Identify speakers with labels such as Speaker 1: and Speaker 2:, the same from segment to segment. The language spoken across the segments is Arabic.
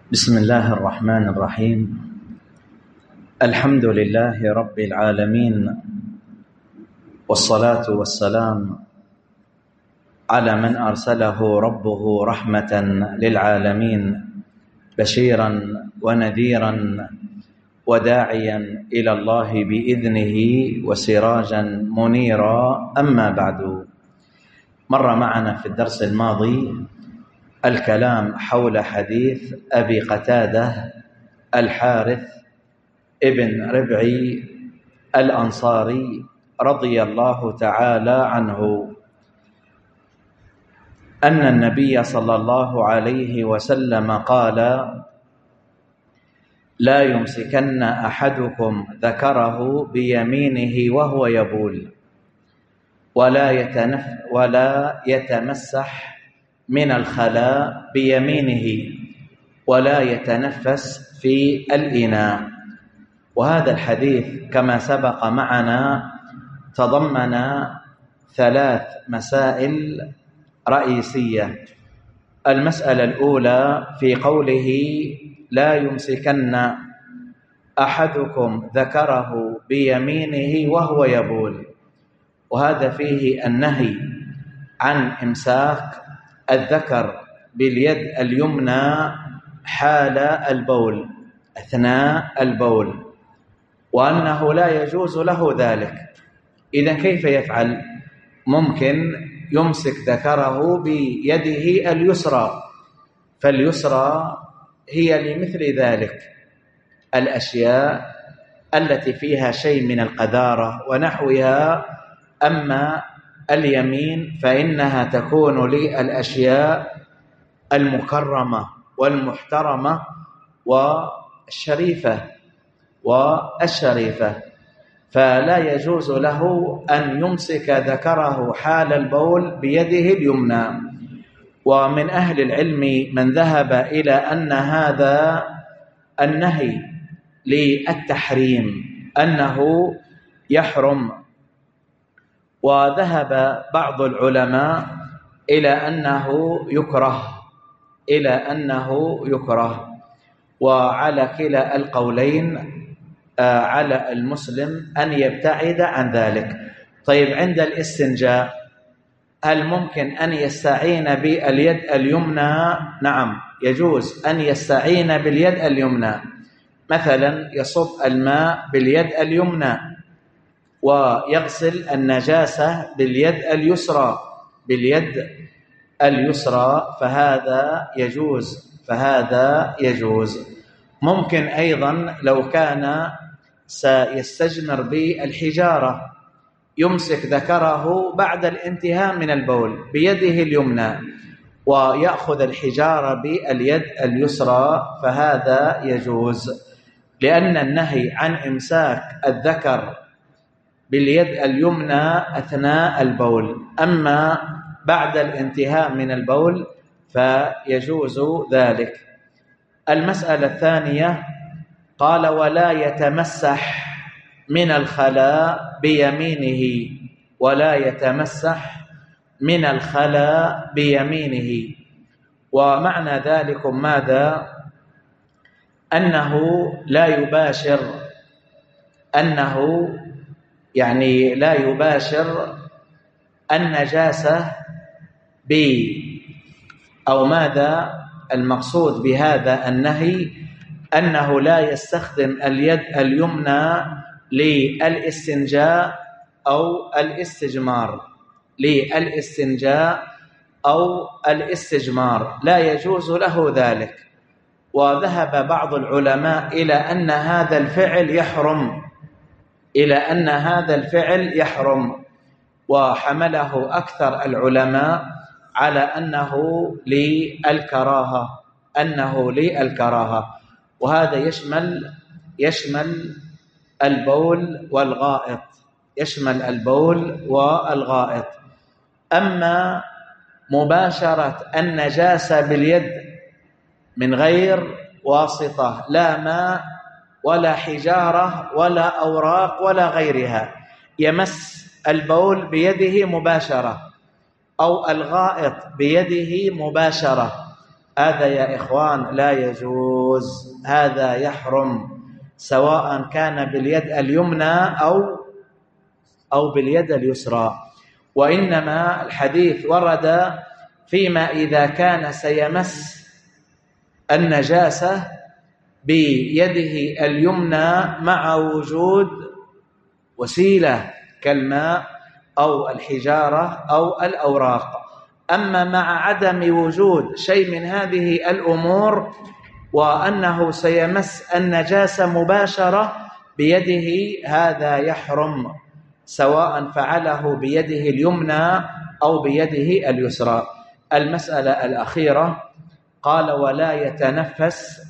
Speaker 1: بسم الله الرحمن الرحيم. الحمد لله رب العالمين، والصلاة والسلام على من أرسله ربه رحمة للعالمين، بشيرا ونذيرا وداعيا إلى الله بإذنه وسراجا منيرا. أما بعد، مر معنا في الدرس الماضي الكلام حول حديث أبي قتادة الحارث ابن ربعي الأنصاري رضي الله تعالى عنه أن النبي صلى الله عليه وسلم قال: لا يمسكن أحدكم ذكره بيمينه وهو يبول، ولا يتمسح من الخلاء بيمينه، ولا يتنفس في الإناء. وهذا الحديث كما سبق معنا تضمن 3 مسائل رئيسية. المسألة الأولى في قوله: لا يمسكن أحدكم ذكره بيمينه وهو يبول، وهذا فيه النهي عن إمساك الذكر باليد اليمنى حال البول أثناء البول، وأنه لا يجوز له ذلك. إذن كيف يفعل؟ ممكن يمسك ذكره بيده اليسرى، فاليسرى هي لمثل ذلك الأشياء التي فيها شيء من القذارة ونحوها، أما اليمين فإنها تكون للأشياء المكرمة والمحترمة والشريفة، فلا يجوز له أن يمسك ذكره حال البول بيده اليمنى. ومن أهل العلم من ذهب إلى أن هذا النهي للتحريم، أنه يحرم، وذهب بعض العلماء إلى أنه يكره. وعلى كلا القولين على المسلم أن يبتعد عن ذلك. طيب، عند الاستنجاء هل ممكن أن يستعين باليد اليمنى؟ نعم، يجوز أن يستعين باليد اليمنى، مثلا يصب الماء باليد اليمنى ويغسل النجاسة باليد اليسرى، فهذا يجوز. ممكن أيضا لو كان سيستجمر بالحجارة يمسك ذكره بعد الانتهاء من البول بيده اليمنى ويأخذ الحجارة باليد اليسرى، فهذا يجوز، لأن النهي عن إمساك الذكر باليد اليمنى أثناء البول، أما بعد الانتهاء من البول فيجوز ذلك. المسألة الثانية قال: ولا يتمسح من الخلاء بيمينه، ولا يتمسح من الخلاء بيمينه. ومعنى ذلك ماذا؟ أنه لا يباشر النجاسة أو ماذا المقصود بهذا النهي؟ أنه لا يستخدم اليد اليمنى للاستنجاء أو الاستجمار، لا يجوز له ذلك. وذهب بعض العلماء إلى أن هذا الفعل يحرم، وحمله أكثر العلماء على أنه للكراهة، وهذا يشمل البول والغائط. أما مباشرة النجاسة باليد من غير واسطة، لا ماء ولا حجارة ولا أوراق ولا غيرها، يمس البول بيده مباشرة أو الغائط بيده مباشرة، هذا يا إخوان لا يجوز، هذا يحرم، سواء كان باليد اليمنى أو باليد اليسرى. وإنما الحديث ورد فيما إذا كان سيمس النجاسة بيده اليمنى مع وجود وسيلة كالماء أو الحجارة أو الأوراق. أما مع عدم وجود شيء من هذه الأمور وأنه سيمس النجاسة مباشرة بيده، هذا يحرم، سواء فعله بيده اليمنى أو بيده اليسرى. المسألة الأخيرة قال ولا يتنفس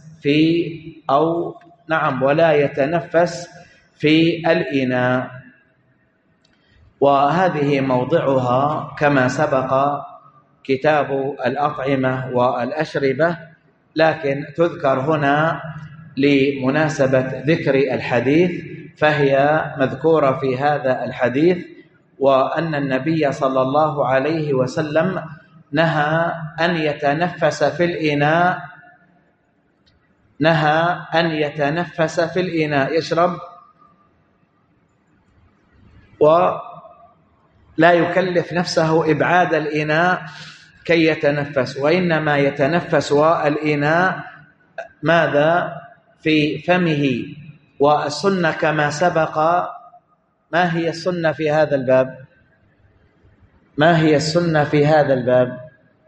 Speaker 1: ولا يتنفس في الإناء، وهذه موضعها كما سبق كتاب الأطعمة والأشربة، لكن تذكر هنا لمناسبة ذكر الحديث، فهي مذكورة في هذا الحديث، وأن النبي صلى الله عليه وسلم نهى أن يتنفس في الإناء، يشرب ولا يكلف نفسه إبعاد الإناء كي يتنفس، وإنما يتنفس والإناء ماذا في فمه. والسنة كما سبق، ما هي السنة في هذا الباب؟ ما هي السنة في هذا الباب؟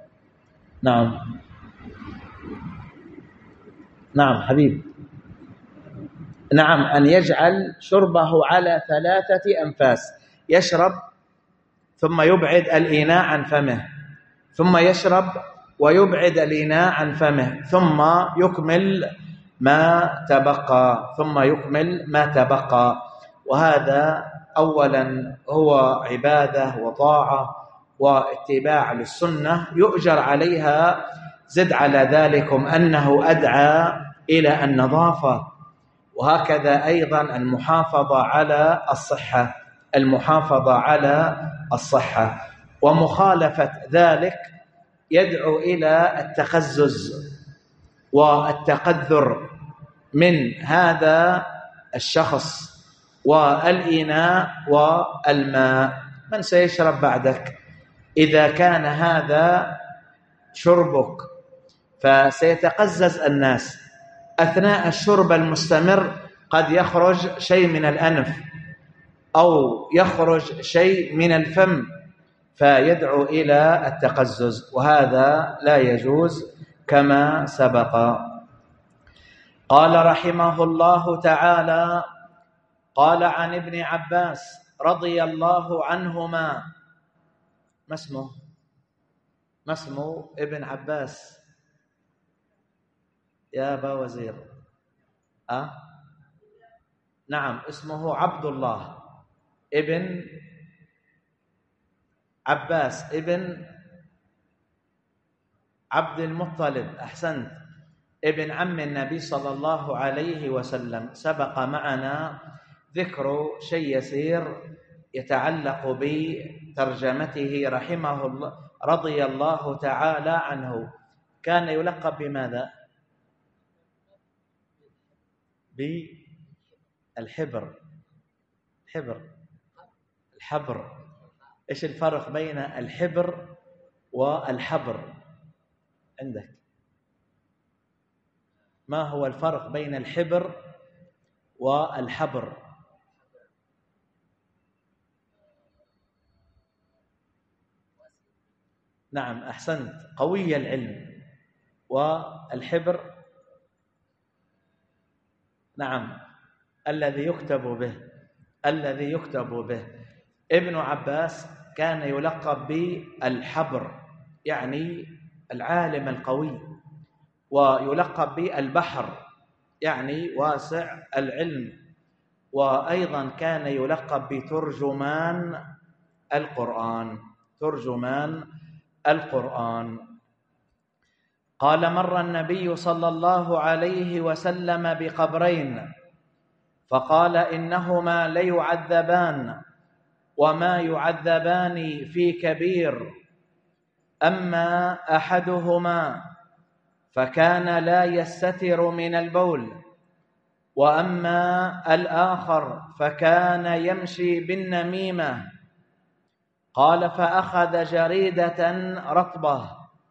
Speaker 1: نعم حبيب، نعم، أن يجعل شربه على 3 أنفاس، يشرب ثم يبعد الإناء عن فمه، ثم يشرب ويبعد الإناء عن فمه، ثم يكمل ما تبقى. وهذا أولا هو عبادة وطاعة واتباع للسنة يؤجر عليها، زد على ذلكم أنه أدعى إلى النظافة، وهكذا أيضا المحافظة على الصحة، ومخالفة ذلك يدعو إلى التقزز والتقذر من هذا الشخص والإناء والماء. من سيشرب بعدك؟ إذا كان هذا شربك فسيتقزز الناس أثناء الشرب المستمر، قد يخرج شيء من الأنف أو يخرج شيء من الفم فيدعو إلى التقزز، وهذا لا يجوز كما سبق. قال رحمه الله تعالى: قال عن ابن عباس رضي الله عنهما. ما اسمه ابن عباس يا أبا وزير؟ نعم، اسمه عبد الله ابن عباس ابن عبد المطلب، أحسنت، ابن عم النبي صلى الله عليه وسلم. سبق معنا ذكر شيء يسير يتعلق بترجمته رحمه الله رضي الله تعالى عنه. كان يلقب بماذا؟ بالحبر. الحبر. إيش الفرق بين الحبر والحبر عندك؟ ما هو الفرق بين الحبر والحبر؟ نعم، أحسنت، قوي العلم. والحبر نعم الذي يكتب به. ابن عباس كان يلقب بالحبر، يعني العالم القوي، ويلقب بالبحر، يعني واسع العلم، وأيضا كان يلقب بترجمان القرآن. قال: مر النبي صلى الله عليه وسلم بقبرين فقال: إنهما ليعذبان وما يعذبان في كبير، أما أحدهما فكان لا يستتر من البول، وأما الآخر فكان يمشي بالنميمة. قال: فأخذ جريدة رطبة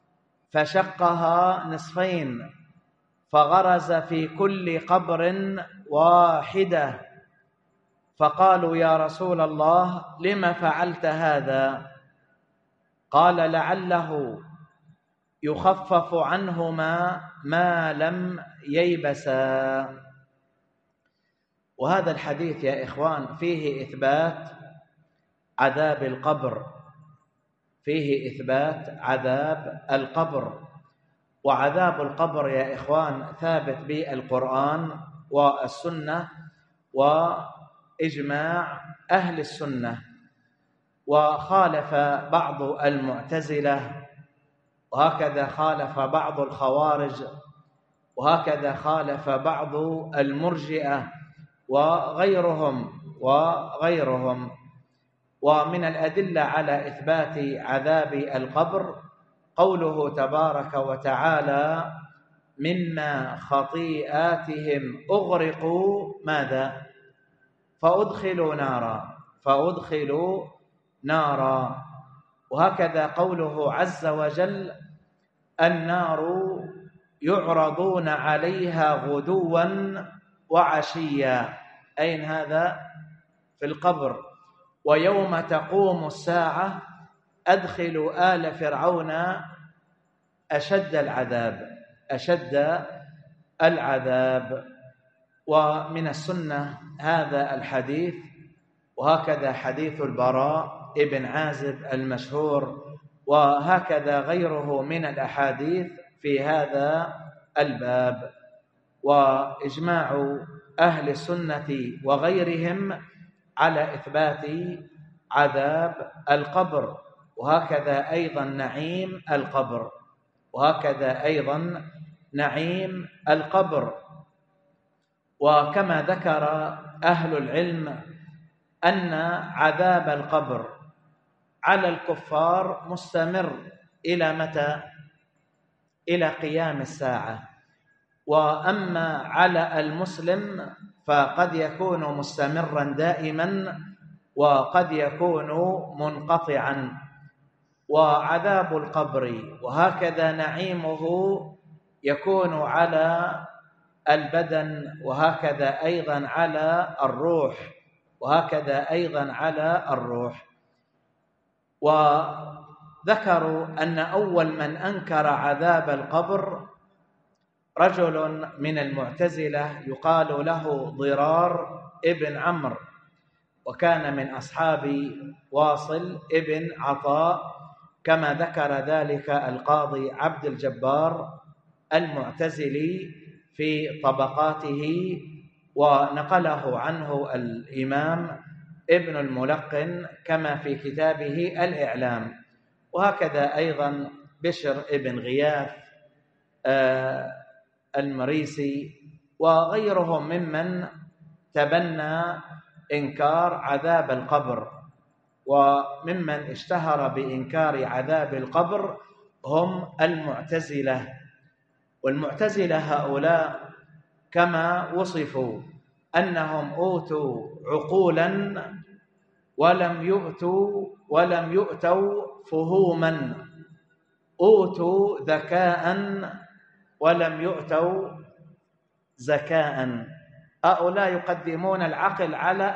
Speaker 1: فشقها نصفين فغرز في كل قبر واحدة، فقالوا: يا رسول الله، لم فعلت هذا؟ قال: لعله يخفف عنهما ما لم ييبسا. وهذا الحديث يا إخوان فيه إثبات عذاب القبر، فيه إثبات عذاب القبر. وعذاب القبر يا إخوان ثابت بالقرآن والسنة وإجماع أهل السنة. وخالف بعض المعتزلة، وهكذا خالف بعض الخوارج، وهكذا خالف بعض المرجئة وغيرهم. ومن الأدلة على إثبات عذاب القبر قوله تبارك وتعالى: مما خطيئاتهم أغرقوا ماذا؟ فأدخلوا نارا. وهكذا قوله عز وجل: النار يعرضون عليها غدوا وعشيا. أين هذا؟ في القبر. ويوم تقوم الساعة أدخلوا آل فرعون أشد العذاب. ومن السنة هذا الحديث، وهكذا حديث البراء ابن عازب المشهور، وهكذا غيره من الأحاديث في هذا الباب. وإجماع أهل السنة وغيرهم على إثبات عذاب القبر، وهكذا أيضا نعيم القبر. وكما ذكر أهل العلم أن عذاب القبر على الكفار مستمر إلى متى؟ إلى قيام الساعة. وأما على المسلم فقد يكون مستمرا دائما وقد يكون منقطعا. وعذاب القبر وهكذا نعيمه يكون على البدن، وهكذا أيضا على الروح. وذكروا أن أول من أنكر عذاب القبر رجل من المعتزلة يقال له ضرار ابن عمرو، وكان من أصحاب واصل ابن عطاء، كما ذكر ذلك القاضي عبد الجبار المعتزلي في طبقاته، ونقله عنه الإمام ابن الملقن كما في كتابه الإعلام. وهكذا أيضا بشر ابن غياث المريسي وغيرهم ممن تبنى إنكار عذاب القبر. وممن اشتهر بإنكار عذاب القبر هم المعتزلة. والمعتزلة هؤلاء كما وصفوا أنهم أوتوا عقولا ولم يؤتوا فهوما، أوتوا ذكاء ولم يؤتوا زكاء. هؤلاء يقدمون العقل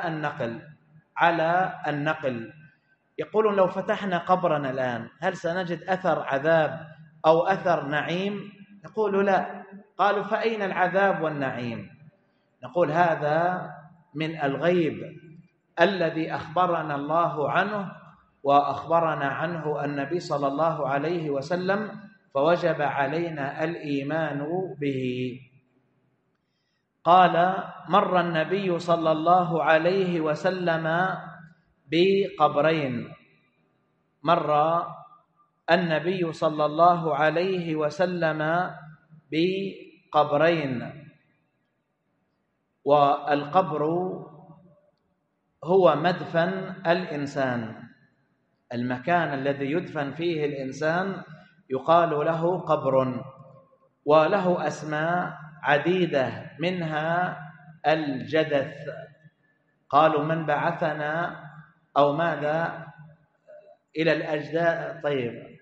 Speaker 1: على النقل. يقولون: لو فتحنا قبرنا الآن هل سنجد أثر عذاب أو أثر نعيم؟ نقول: لا. قالوا: فأين العذاب والنعيم؟ نقول: هذا من الغيب الذي أخبرنا الله عنه وأخبرنا عنه النبي صلى الله عليه وسلم، فوجب علينا الإيمان به. قال: مر النبي صلى الله عليه وسلم بقبرين. مر النبي صلى الله عليه وسلم بقبرين. والقبر هو مدفن الإنسان، المكان الذي يدفن فيه الإنسان يقال له قبر. وله أسماء عديدة منها الجدث. قالوا من بعثنا أو ماذا إلى الأجداث. طيب،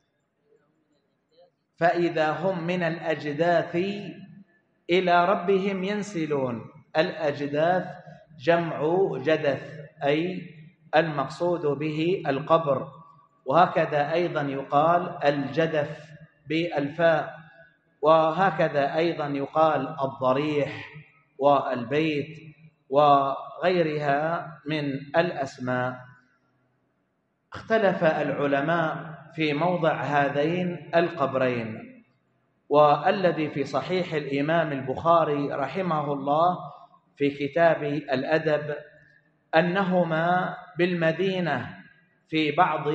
Speaker 1: فإذا هم من الأجداث إلى ربهم ينسلون. الأجداث جمع جدث، أي المقصود به القبر. وهكذا أيضا يقال الجدث بالفاء، وهكذا أيضا يقال الضريح والبيت وغيرها من الأسماء. اختلف العلماء في موضع هذين القبرين، والذي في صحيح الإمام البخاري رحمه الله في كتاب الأدب أنهما بالمدينة في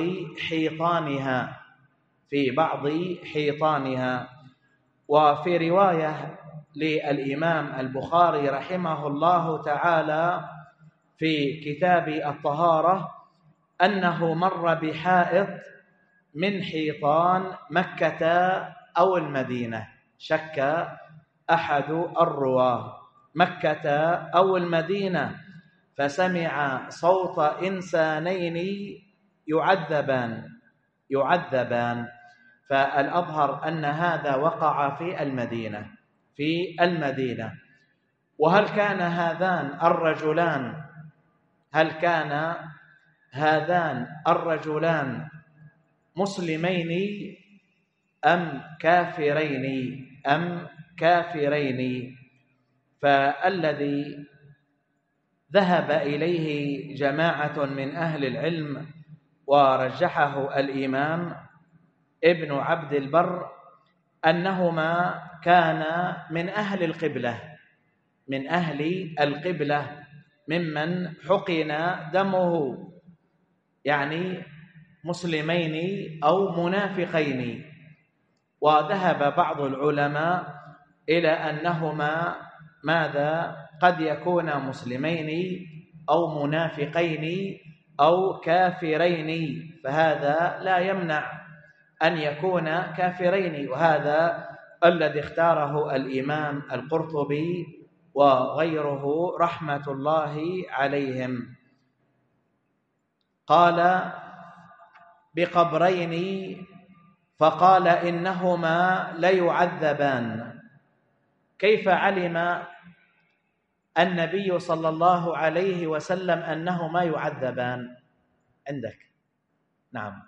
Speaker 1: بعض حيطانها. وفي رواية للإمام البخاري رحمه الله تعالى في كتاب الطهارة أنه مر بحائط من حيطان مكة أو المدينة، شك أحد الرواه، مكة أو المدينة، فسمع صوت إنسانين يعذبان. فالأظهر أن هذا وقع في المدينة. وهل كان هذان الرجلان مسلمين أم كافرين؟ فالذي ذهب إليه جماعة من أهل العلم ورجحه الإمام ابن عبد البر أنهما كانا من أهل القبلة ممن حقن دمه، يعني مسلمين أو منافقين. وذهب بعض العلماء إلى أنهما قد يكون مسلمين أو منافقين أو كافرين، فهذا لا يمنع أن يكون كافرين، وهذا الذي اختاره الإمام القرطبي وغيره رحمة الله عليهم. قال بقبرين، فقال إنهما ليعذبان. كيف علم النبي صلى الله عليه وسلم أنهما يعذبان؟ عندك؟ نعم،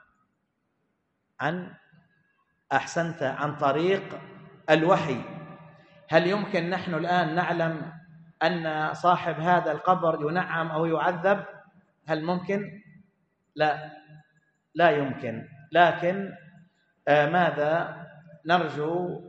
Speaker 1: أحسنت، عن طريق الوحي. هل يمكن نحن الآن نعلم أن صاحب هذا القبر ينعم أو يعذب؟ هل ممكن؟ لا يمكن. لكن ماذا نرجو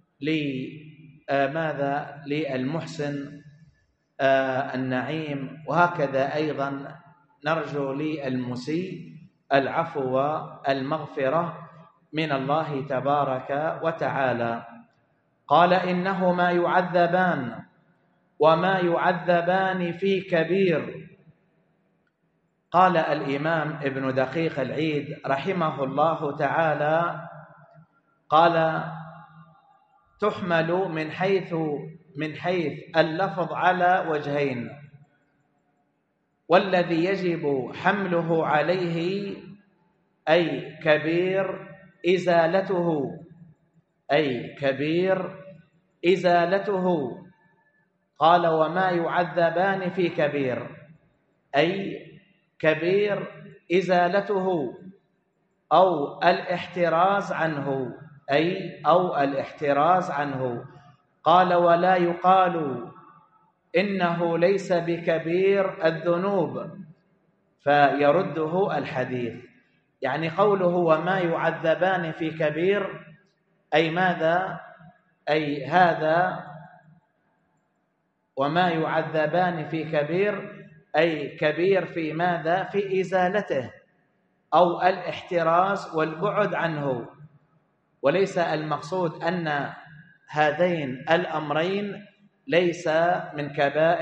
Speaker 1: للمحسن النعيم، وهكذا أيضا نرجو للمسيء العفو والمغفرة من الله تبارك وتعالى. قال إنهما يعذبان وما يعذبان في كبير. قال الإمام ابن دقيق العيد رحمه الله تعالى، قال تحمل من حيث اللفظ على وجهين، والذي يجب حمله عليه أي كبير إزالته. قال وما يعذبان في كبير، أي كبير إزالته أو الاحتراز عنه. قال ولا يقال إنه ليس بكبير الذنوب، فيرده الحديث. يعني قوله وما يعذبان في كبير، أي ماذا؟ أي هذا وما يعذبان في كبير، أي كبير في ماذا؟ في إزالته أو الاحتراز والبعد عنه. وليس المقصود أن هذين الأمرين ليس من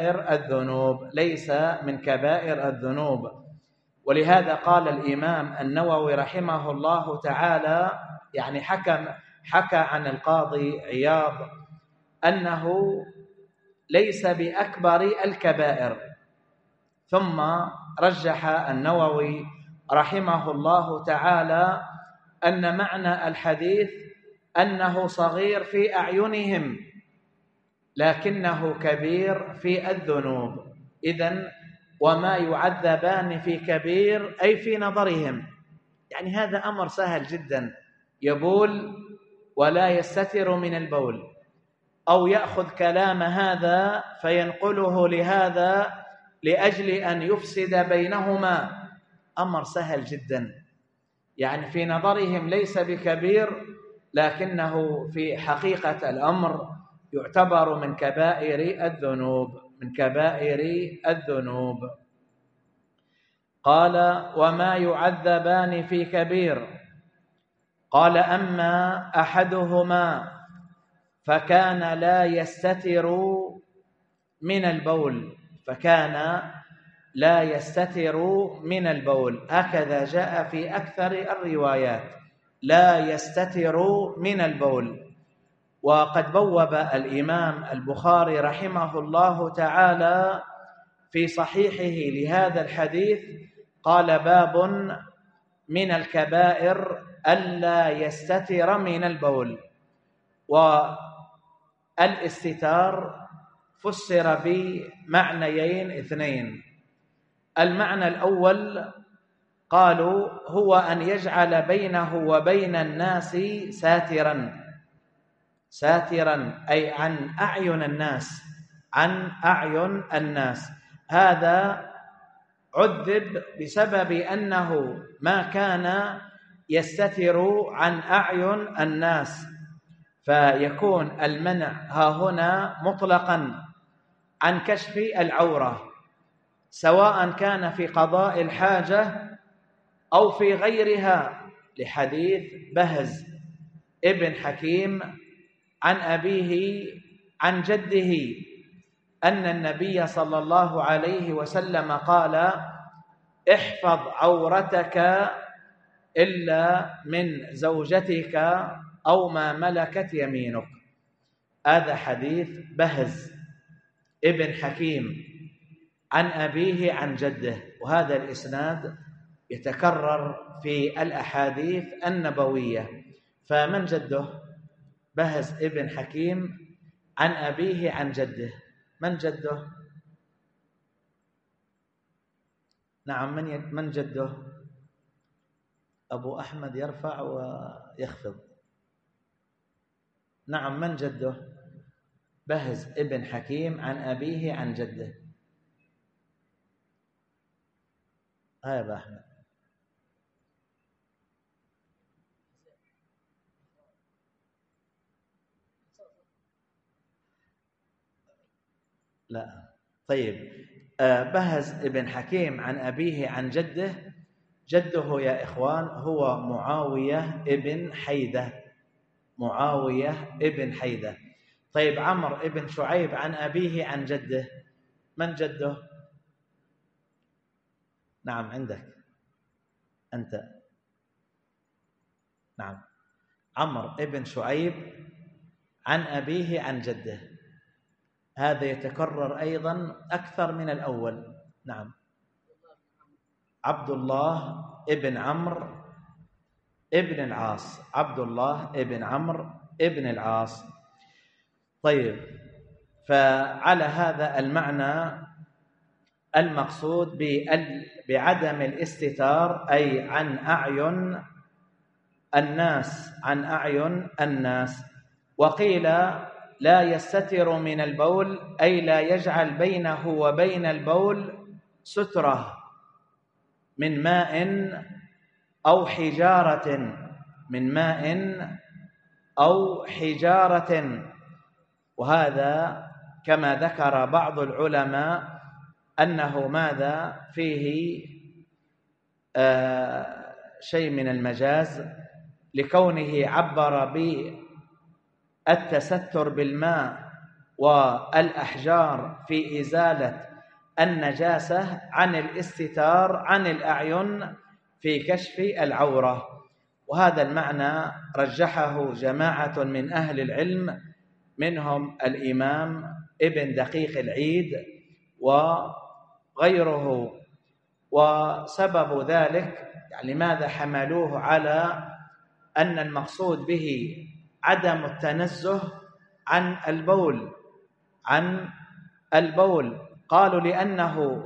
Speaker 1: كبائر الذنوب. ولهذا قال الإمام النووي رحمه الله تعالى، يعني حكى عن القاضي عياض أنه ليس بأكبر الكبائر. ثم رجح النووي رحمه الله تعالى أن معنى الحديث أنه صغير في أعينهم لكنه كبير في الذنوب. إذن وما يعذبان في كبير أي في نظرهم، يعني هذا أمر سهل جدا، يبول ولا يستتر من البول، أو يأخذ كلام هذا فينقله لهذا لأجل أن يفسد بينهما، أمر سهل جدا، يعني في نظرهم ليس بكبير لكنه في حقيقة الأمر يعتبر من كبائر الذنوب، من كبائر الذنوب. قال: وما يعذبان في كبير. قال: أما أحدهما فكان لا يستتر من البول، فكان لا يستتر من البول، هكذا جاء في أكثر الروايات، لا يستتر من البول. وقد بوب الإمام البخاري رحمه الله تعالى في صحيحه لهذا الحديث قال: باب من الكبائر ألا يستتر من البول. والاستتار فسر بمعنيين اثنين. المعنى الأول قالوا هو أن يجعل بينه وبين الناس ساترا أي عن أعين الناس، عن أعين الناس. هذا عذب بسبب أنه ما كان يستتر عن أعين الناس، فيكون المنع ها هنا مطلقا عن كشف العورة، سواء كان في قضاء الحاجة أو في غيرها، لحديث بهز ابن حكيم عن أبيه عن جده أن النبي صلى الله عليه وسلم قال: احفظ عورتك إلا من زوجتك أو ما ملكت يمينك. هذا حديث بهز ابن حكيم عن أبيه عن جده، وهذا الإسناد يتكرر في الأحاديث النبوية. فمن جده؟ بهز ابن حكيم عن أبيه عن جده. من جده؟ نعم، من جده؟ أبو أحمد يرفع ويخفض. نعم، من جده؟ بهز ابن حكيم عن أبيه عن جده. يا أبو أحمد. لا، طيب. بهز ابن حكيم عن أبيه عن جده. جده يا إخوان هو معاوية ابن حيدة، معاوية ابن حيدة. طيب، عمرو ابن شعيب عن أبيه عن جده. من جده؟ نعم، عندك أنت. نعم، عمرو ابن شعيب عن أبيه عن جده. هذا يتكرر أيضا أكثر من الأول. نعم، عبد الله ابن عمرو ابن العاص، عبد الله ابن عمرو ابن العاص. طيب، فعلى هذا المعنى المقصود بعدم الاستتار أي عن أعين الناس، عن أعين الناس. وقيل لا يستتر من البول أي لا يجعل بينه وبين البول سترة من ماء أو حجارة، من ماء أو حجارة. وهذا كما ذكر بعض العلماء أنه ماذا فيه شيء من المجاز، لكونه عبر بالتستر بالماء والأحجار في إزالة النجاسة عن الاستتار عن الأعين في كشف العورة. وهذا المعنى رجحه جماعة من أهل العلم منهم الإمام ابن دقيق العيد وغيره. وسبب ذلك يعني ماذا حملوه على أن المقصود به عدم التنزه عن البول قالوا لأنه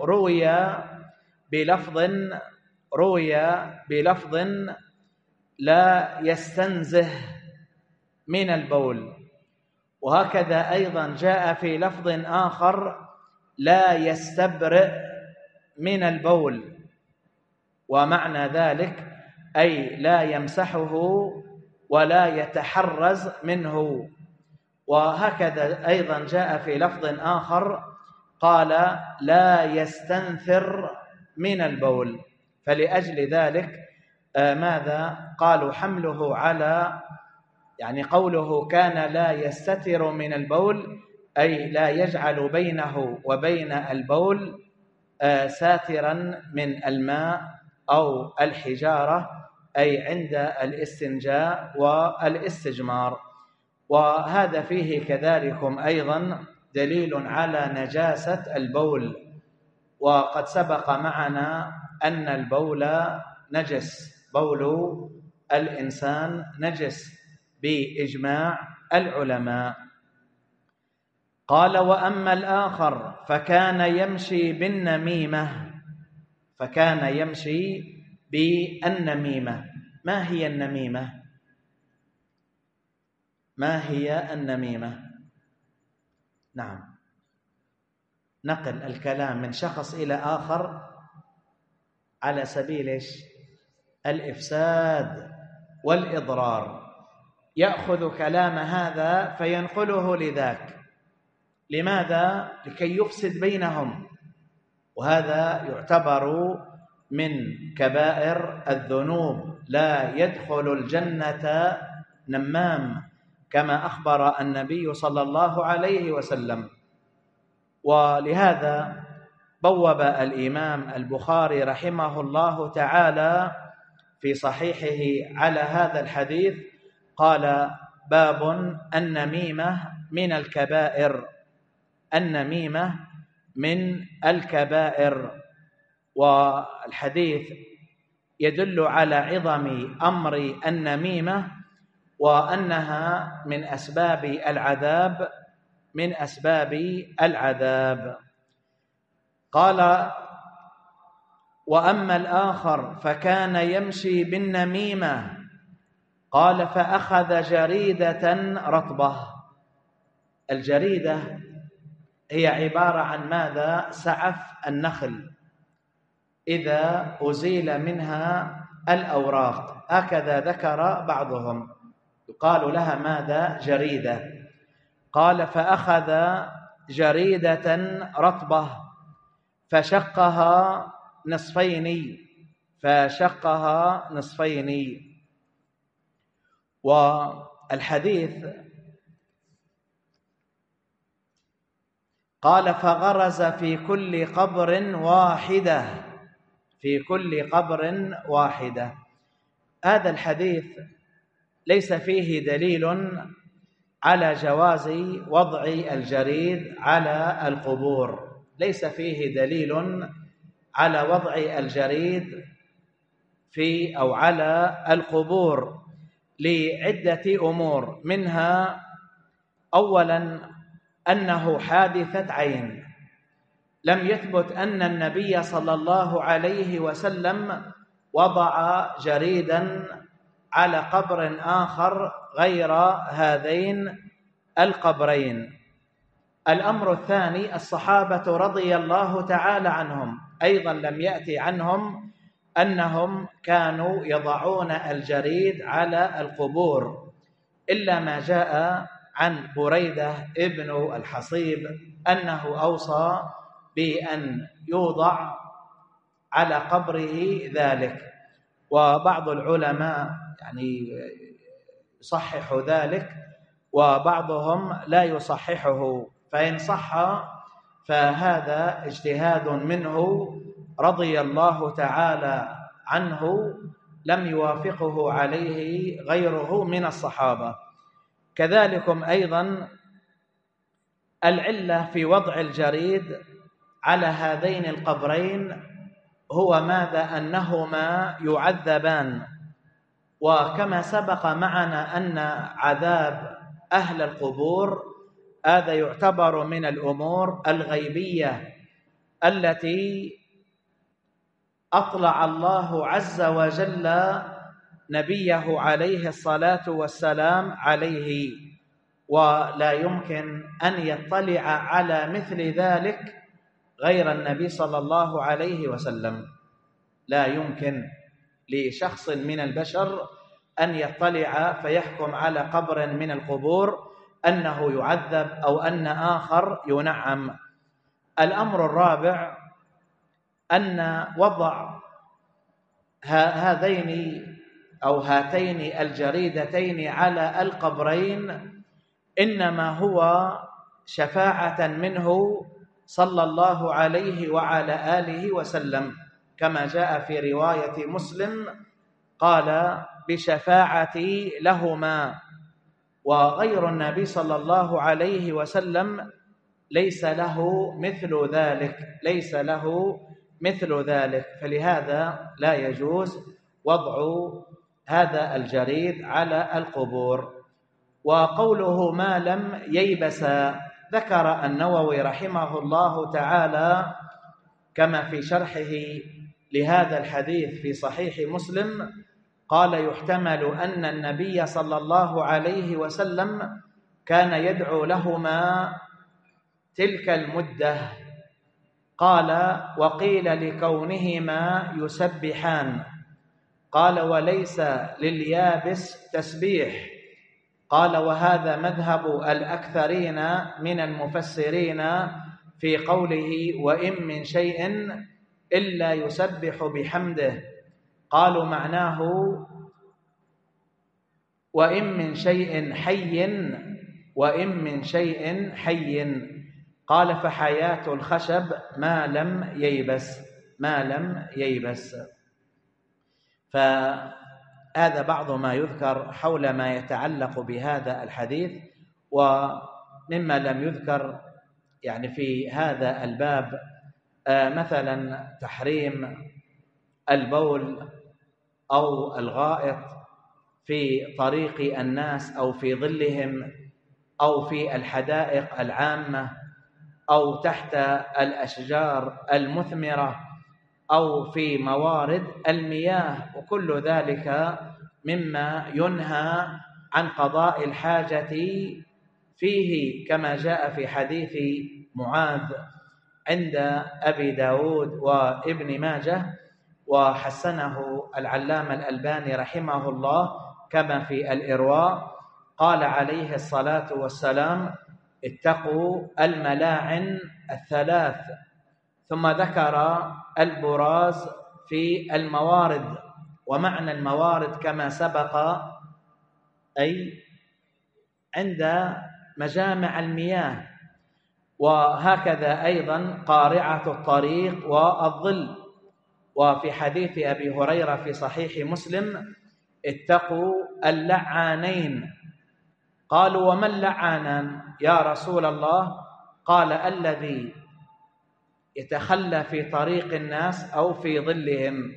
Speaker 1: روي بلفظ لا يستنزه من البول، وهكذا أيضا جاء في لفظ آخر لا يستبرئ من البول، ومعنى ذلك أي لا يمسحه ولا يتحرز منه. وهكذا أيضا جاء في لفظ آخر قال لا يستنثر من البول، فلأجل ذلك ماذا قالوا حمله على يعني قوله كان لا يستتر من البول أي لا يجعل بينه وبين البول ساترا من الماء أو الحجارة أي عند الاستنجاء والاستجمار. وهذا فيه كذلكم أيضا دليل على نجاسة البول، وقد سبق معنا أن البول نجس، بول الإنسان نجس بإجماع العلماء. قال وأما الآخر فكان يمشي بالنميمة، ما هي النميمة؟ نعم، نقل الكلام من شخص إلى آخر على سبيل الإفساد والإضرار، يأخذ كلام هذا فينقله لذاك. لماذا؟ لكي يفسد بينهم، وهذا يعتبر من كبائر الذنوب، لا يدخل الجنة نمام كما أخبر النبي صلى الله عليه وسلم. ولهذا بوب الإمام البخاري رحمه الله تعالى في صحيحه على هذا الحديث قال باب النميمة من الكبائر. والحديث يدل على عظم أمر النميمة وأنها من أسباب العذاب. قال وأما الآخر فكان يمشي بالنميمة، قال فأخذ جريدة رطبة. الجريدة هي عبارة عن ماذا؟ سعف النخل إذا أزيل منها الأوراق، هكذا ذكر بعضهم، يقال لها ماذا؟ جريدة. قال فأخذ جريدة رطبة فشقها نصفين. والحديث قال فغرز في كل قبر واحدة. هذا الحديث ليس فيه دليل على جواز وضع الجريد على القبور، ليس فيه دليل على وضع الجريد في أو على القبور لعدة أمور، منها أولا أنه حادثة عين، لم يثبت أن النبي صلى الله عليه وسلم وضع جريدا على قبر آخر غير هذين القبرين. الأمر الثاني الصحابة رضي الله تعالى عنهم أيضا لم يأتي عنهم أنهم كانوا يضعون الجريد على القبور، إلا ما جاء عن بريدة ابن الحصيب أنه أوصى بأن يوضع على قبره ذلك، وبعض العلماء يعني يصحح ذلك وبعضهم لا يصححه، فإن صح فهذا اجتهاد منه رضي الله تعالى عنه لم يوافقه عليه غيره من الصحابة. كذلكم أيضا العلة في وضع الجريد على هذين القبرين هو ماذا؟ أنهما يعذبان. وكما سبق معنا أن عذاب أهل القبور هذا يعتبر من الأمور الغيبية التي أطلع الله عز وجل نبيه عليه الصلاة والسلام عليه، ولا يمكن أن يطلع على مثل ذلك غير النبي صلى الله عليه وسلم. لا يمكن لشخص من البشر أن يطلع فيحكم على قبر من القبور أنه يعذب أو أن آخر ينعم. الأمر الرابع أن وضع هذين أو هاتين الجريدتين على القبرين إنما هو شفاعة منه صلى الله عليه وعلى آله وسلم، كما جاء في رواية مسلم قال بشفاعتي لهما. وغير النبي صلى الله عليه وسلم ليس له مثل ذلك، ليس له مثل ذلك، فلهذا لا يجوز وضع هذا الجريد على القبور. وقوله ما لم ييبس، ذكر النووي رحمه الله تعالى كما في شرحه لهذا الحديث في صحيح مسلم قال يحتمل أن النبي صلى الله عليه وسلم كان يدعو لهما تلك المدة. قال وقيل لكونهما يسبحان، قال وليس لليابس تسبيح، قال وهذا مذهب الأكثرين من المفسرين في قوله وإن من شيء إلا يسبح بحمده. قالوا معناه وإن من شيء حي، وإن من شيء حي. قال فحياة الخشب ما لم ييبس، ما لم ييبس. فهذا بعض ما يذكر حول ما يتعلق بهذا الحديث. ومما لم يذكر يعني في هذا الباب مثلا تحريم البول أو الغائط في طريق الناس أو في ظلهم أو في الحدائق العامة أو تحت الأشجار المثمرة أو في موارد المياه، وكل ذلك مما ينهى عن قضاء الحاجة فيه، كما جاء في حديث معاذ عند أبي داود وابن ماجه وحسنه العلامة الألباني رحمه الله كما في الإرواء. قال عليه الصلاة والسلام اتقوا الملاعن الثلاث، ثم ذكر البراز في الموارد. ومعنى الموارد كما سبق أي عند مجامع المياه، وهكذا أيضا قارعة الطريق والظل. وفي حديث أبي هريرة في صحيح مسلم اتقوا اللعانين. قالوا وما اللعانان يا رسول الله؟ قال الذي يتخلى في طريق الناس أو في ظلهم.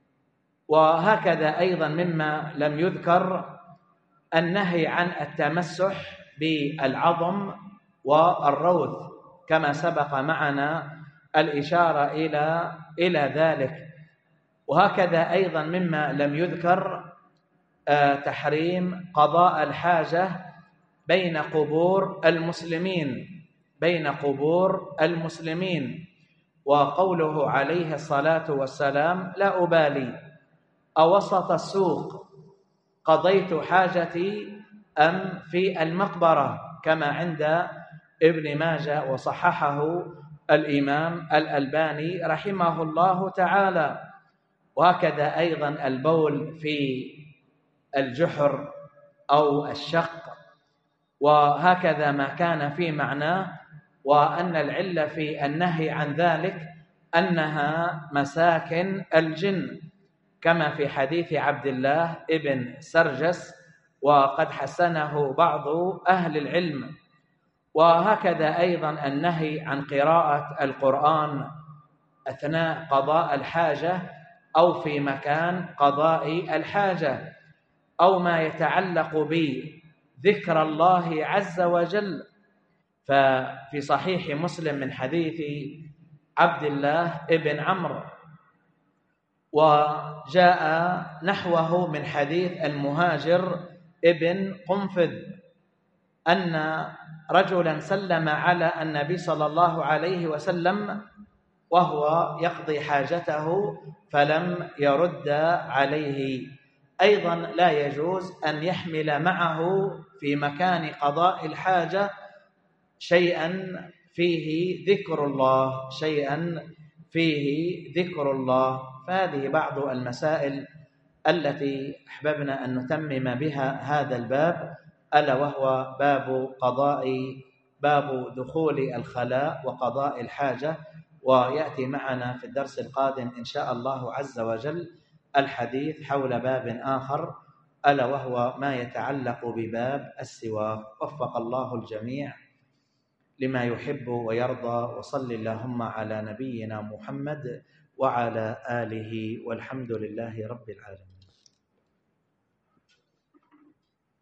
Speaker 1: وهكذا أيضا مما لم يذكر النهي عن التمسح بالعظم والروث، كما سبق معنا الإشارة إلى ذلك. وهكذا أيضا مما لم يذكر تحريم قضاء الحاجة بين قبور المسلمين، بين قبور المسلمين. وقوله عليه الصلاة والسلام لا أبالي أوسط السوق قضيت حاجتي أم في المقبرة، كما عند ابن ماجه وصححه الإمام الألباني رحمه الله تعالى. وهكذا أيضا البول في الجحر أو الشق، وهكذا ما كان في معناه. وأن العلة في النهي عن ذلك أنها مساكن الجن، كما في حديث عبد الله ابن سرجس، وقد حسنه بعض أهل العلم. وهكذا أيضا النهي عن قراءة القرآن أثناء قضاء الحاجة أو في مكان قضاء الحاجة، أو ما يتعلق بذكر الله عز وجل. ففي صحيح مسلم من حديث عبد الله ابن عمرو، وجاء نحوه من حديث المهاجر ابن قنفذ، أن رجلا سلم على النبي صلى الله عليه وسلم وهو يقضي حاجته فلم يرد عليه. أيضا لا يجوز أن يحمل معه في مكان قضاء الحاجة شيئا فيه ذكر الله، فهذه بعض المسائل التي أحببنا أن نتمم بها هذا الباب، ألا وهو باب دخول الخلاء وقضاء الحاجة. ويأتي معنا في الدرس القادم إن شاء الله عز وجل الحديث حول باب آخر، ألا وهو ما يتعلق بباب السواك. وفق الله الجميع لما يحب ويرضى، وصل اللهم على نبينا محمد وعلى آله، والحمد لله رب العالمين.